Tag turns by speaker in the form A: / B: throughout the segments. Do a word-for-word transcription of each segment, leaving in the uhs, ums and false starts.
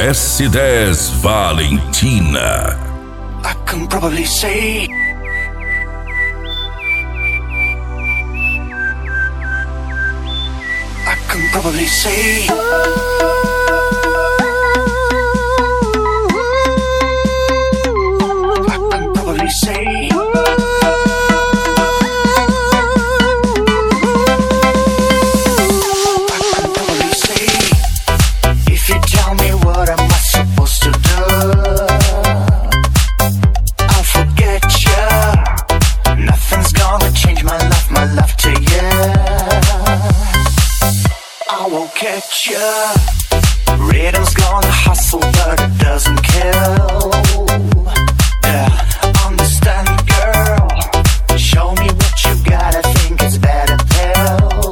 A: S dez Valentina.
B: I can probably say I can probably say I can probably say catch ya. Rhythm's gonna hustle, but it doesn't kill. Yeah, understand, girl. Show me what you got. I think it's better tell.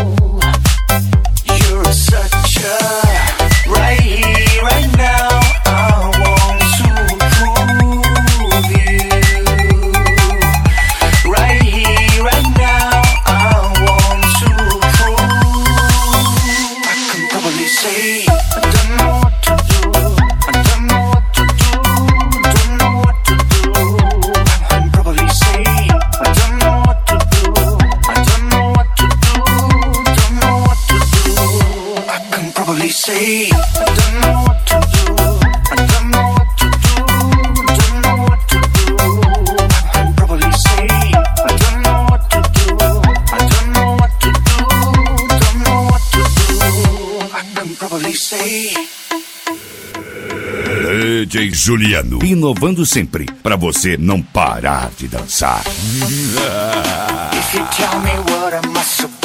B: You're such a right here, right now. I want to prove you. Right here, right now. I want to prove. Say, I don't know what to do. I don't know what to do. Don't know what to do. I can probably say, I don't know what to do. I don't know what to do. Don't know what to do. I can probably say, I don't know what to do. I don't know what to do. Don't know what to do. I can probably say, I don't know what to do. I don't know what to do. Don't know what to do. I can probably say.
A: D J Juliano, inovando sempre pra você não parar de dançar.
B: If you tell me what am I supposed